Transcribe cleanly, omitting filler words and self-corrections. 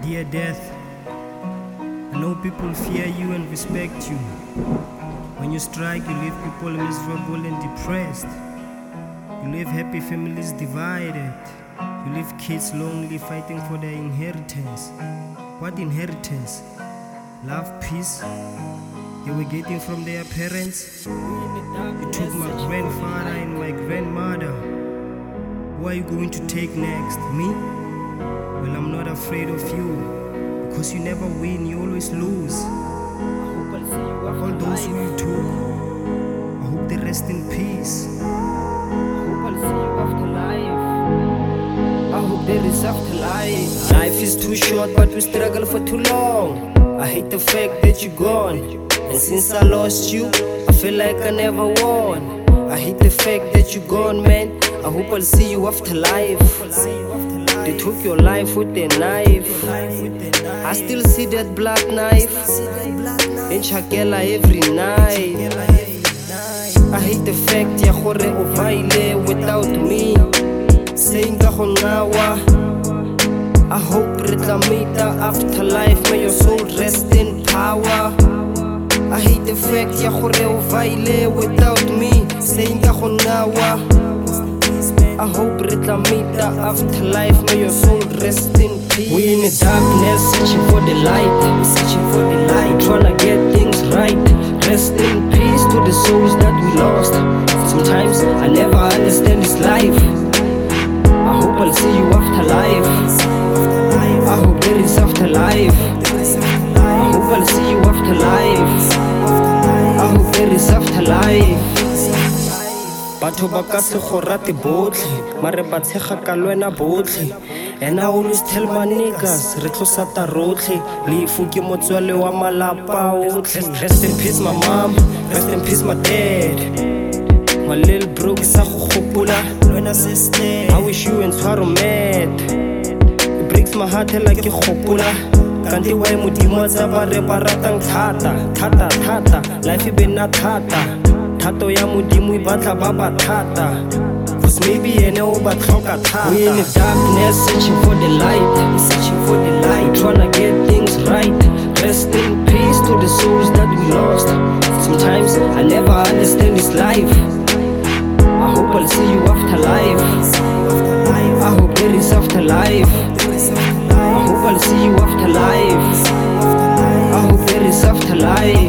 fear death. I know people fear you and respect you. When you strike, you leave people miserable and depressed. You leave happy families divided. You leave kids lonely fighting for their inheritance. What inheritance? Love, peace they were getting from their parents. You took my grandfather and my grandmother. Who are you going to take next? Me? Well, I'm not afraid of you, because you never win, you always lose. All those who you took, I hope they rest in peace. I hope there is afterlife. Life is too short, but we struggle for too long. I hate the fact that you're gone, and since I lost you, I feel like I never won. I hate the fact that you're gone, man. I hope I'll see you after life. They took your life with a knife. I still see that blood knife in Chakela every night. I hate the fact ya gore o vaile without me, saying ka go ngawa. I hope re tla meet after life, may your soul rest in power. I hate the fact ya gore o vaile without me, saying ka go ngawa. I hope re tla meet after life, may your soul rest in peace. We in the darkness, searching for the light. We searching for the light, tryna get things right. Rest in peace to the souls that we lost. Sometimes I never understand this life. I hope I'll see you after life. I hope there is afterlife. I hope I'll see you after life. I hope there is afterlife. Batho ba ka se go rate botlhe, mare ba tshega ka lwena botlhe. And I always tell my niggas, re tlosa ta rotlhe, lefu ke motswele wa malapa otlhe. Rest in peace my mom, rest in peace my dad. My little bro ke sa go gopola lwena sister, I wish you and Twaro mad. It breaks my heart like ke gopola kanti wa modimo tsa ba re ba ratang thata. Life e be na thata. Thato ya modimo e batla ba ba thata, cause maybe ene o ba tlhoka thata. We in the darkness, searching for the light. We searching for the light, tryna get things right. Rest in peace to the souls that we lost. Sometimes I never understand this life. I hope I'll see you after life. I hope there is afterlife. I hope I'll see you after life. I hope there is afterlife.